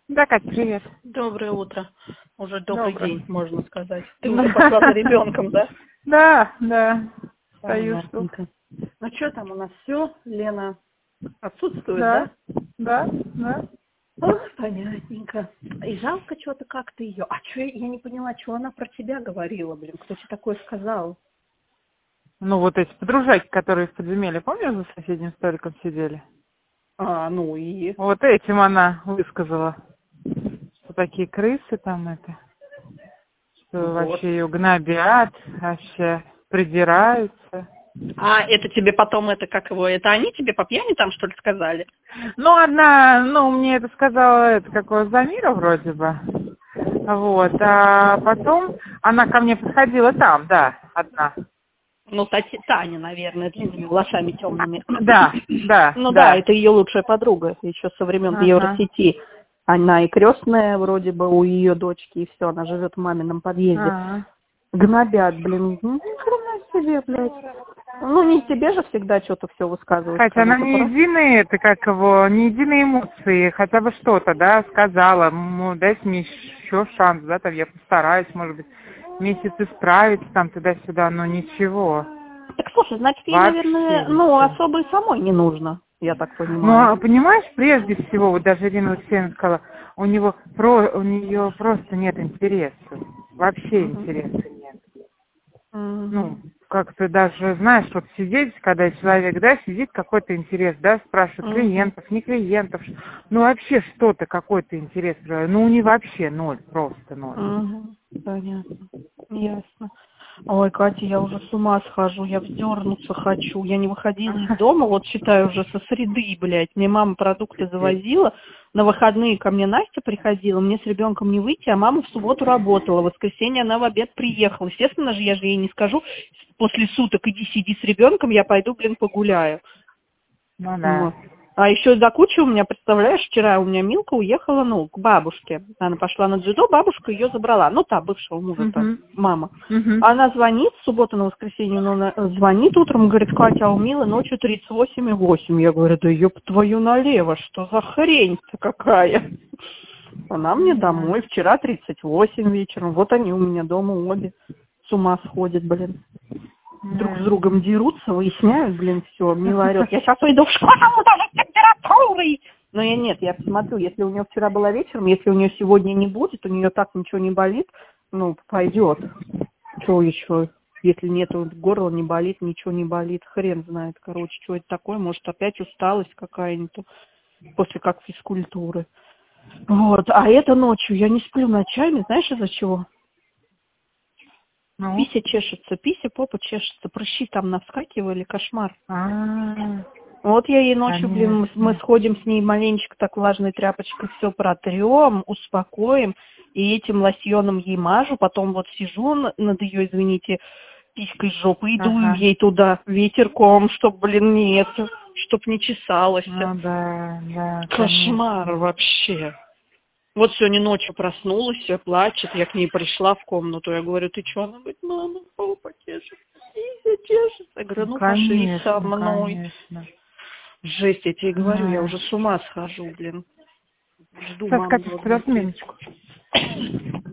Да, Кать, привет. Доброе утро. Уже добрый Доброе. день, можно сказать. Ты уже пошла за ребенком, да? Да. Стою, что. Понятненько. Ну что там у нас все? Лена отсутствует, Да. да? Да. Ох, понятненько. И жалко что-то как-то ее. А что, я не поняла, что она про тебя говорила, блин. Кто тебе такое сказал? Ну, вот эти подружайки, которые в подземелье, помнишь, за соседним столиком сидели? Ну и... Вот этим она высказала, что такие крысы там что Вот. вообще ее гнобят, вообще придираются. А это тебе потом, это они тебе по пьяни там, что ли, сказали? Ну, одна, мне это сказала, какого Замира вроде бы. Вот, а потом она ко мне подходила там, да, одна. Ну, Таня, наверное, длинными волосами темными. Да. Ну да, это ее лучшая подруга, еще со времен Ага. Евросети. Она и крестная вроде бы у ее дочки, и все, она живет в мамином подъезде. Ага. Гнобят, блин. Ну, ни хрена себе, блядь. Ну, не тебе же всегда что-то все высказывать. Хотя она не единые, не единые эмоции, хотя бы что-то, да, сказала, дайте мне еще шанс, да, там я постараюсь, может быть, месяц исправить там туда-сюда, но ничего. Так, слушай, значит, ей, Вообще наверное, ничего. особо и самой не нужно, я так Ну, понимаю. а понимаешь, прежде всего, вот даже Ирина Алексеевна сказала, у нее просто нет интереса, вообще интереса нет. Ну, как-то даже, знаешь, вот сидеть, когда человек, да, сидит какой-то интерес, да, спрашивает клиентов, не клиентов, ну, вообще что-то, какой-то интерес, ну, не вообще ноль, просто ноль. Понятно, ясно. Ой, Катя, я уже с ума схожу, я вздернуться хочу. Я не выходила из дома, вот считаю, уже со среды, блядь. Мне мама продукты завозила. На выходные ко мне Настя приходила, мне с ребенком не выйти, а мама в субботу работала. В воскресенье она в обед приехала. Естественно же, я же ей не скажу, после суток иди сиди с ребенком, я пойду, блин, погуляю. Ну, да. Вот. А еще до кучи у меня, представляешь, вчера у меня Милка уехала, к бабушке. Она пошла на дзюдо, бабушка ее забрала. Ну, та, бывшего мужа-то, мама. Она звонит, с субботы на воскресенье, звонит утром, говорит, Катя, а у Милы ночью 38,8. Я говорю, да ёб твою налево, что за хрень-то какая? Она мне домой, вчера 38 вечером. Вот они у меня дома обе. С ума сходят, блин. Друг с другом дерутся, выясняют, блин, все. Мила орет, я сейчас уйду в школу даже с температурой. Но я посмотрю, если у нее вчера была вечером, если у нее сегодня не будет, у нее так ничего не болит, пойдет. Что еще? Если нет, горло не болит, ничего не болит, хрен знает, короче, что это такое, может, опять усталость какая-нибудь после как физкультуры. Вот, а это ночью, я не сплю ночами, знаешь, из-за чего? Пися чешется, попа чешется, прыщи там навскакивали, кошмар. Вот я ей ночью, блин, мы сходим с ней маленечко так влажной тряпочкой, все протрем, успокоим, и этим лосьоном ей мажу, потом вот сижу над ее, извините, писькой жопы и дую ей туда ветерком, чтоб, блин, нет, чтоб не чесалось. Да. Кошмар конечно. вообще. Вот сегодня ночью проснулась, плачет, я к ней пришла в комнату, я говорю, ты что? Она говорит, мама, попа чешется, Лиза чешется. Я говорю, пошли со мной. Конечно. Жесть, я тебе говорю, я уже с ума схожу, жду Сейчас, маму Катя, подожди возвратить. минуточку.